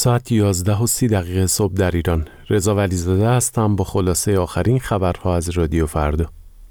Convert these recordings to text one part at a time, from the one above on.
ساعت 11:30 صبح در ایران. رضا ولیزاده هستم با خلاصه آخرین خبرها از رادیو فردا.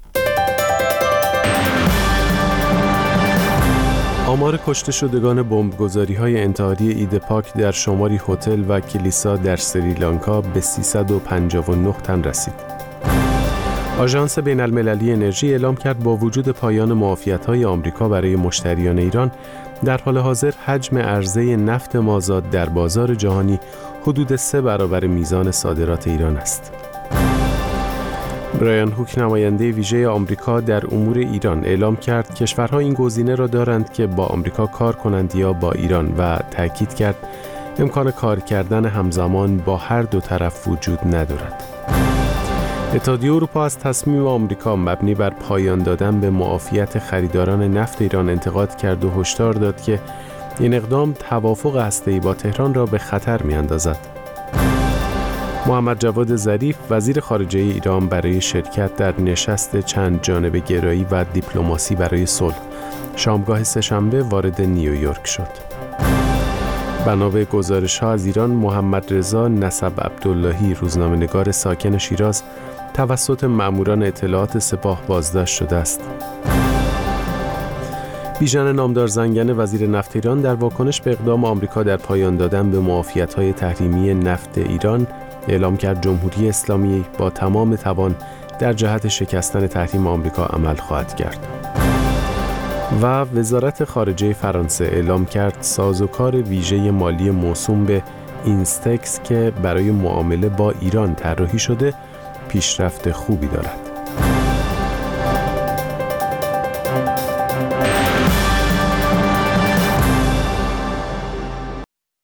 آمار کشته شدگان بمبگذاری‌های انتحاری عید پاک در شماری هتل و کلیسا در سریلانکا به 359 تن رسید. آژانس بین‌المللی انرژی اعلام کرد با وجود پایان معافیت‌های آمریکا برای مشتریان ایران، در حال حاضر حجم عرضه نفت مازاد در بازار جهانی حدود 3 برابر میزان صادرات ایران است. برایان هوک، نماینده ویژه آمریکا در امور ایران، اعلام کرد کشورها این گزینه را دارند که با آمریکا کار کنند یا با ایران و تأکید کرد امکان کار کردن همزمان با هر دو طرف وجود ندارد. اتحادیه اروپا از تصمیم آمریکا مبنی بر پایان دادن به معافیت خریداران نفت ایران انتقاد کرد و هشدار داد که این اقدام توافق هسته‌ای با تهران را به خطر می‌اندازد. محمد جواد ظریف، وزیر خارجه ایران، برای شرکت در نشست چند جانبه گرایی و دیپلماسی برای صلح شامگاه سه‌شنبه وارد نیویورک شد. بنا به گزارش‌ها از ایران، محمد رضا نسب عبداللهی، روزنامه‌نگار ساکن شیراز، توسط مأموران اطلاعات سپاه بازداشت شده است. بیژن نامدار زنگنه، وزیر نفت ایران، در واکنش به اقدام آمریکا در پایان دادن به معافیت‌های تحریمی نفت ایران اعلام کرد جمهوری اسلامی با تمام توان در جهت شکستن تحریم آمریکا عمل خواهد کرد. و وزارت خارجه فرانسه اعلام کرد سازوکار ویژه مالی موسوم به اینستکس که برای معامله با ایران طراحی شده پیشرفت خوبی دارد.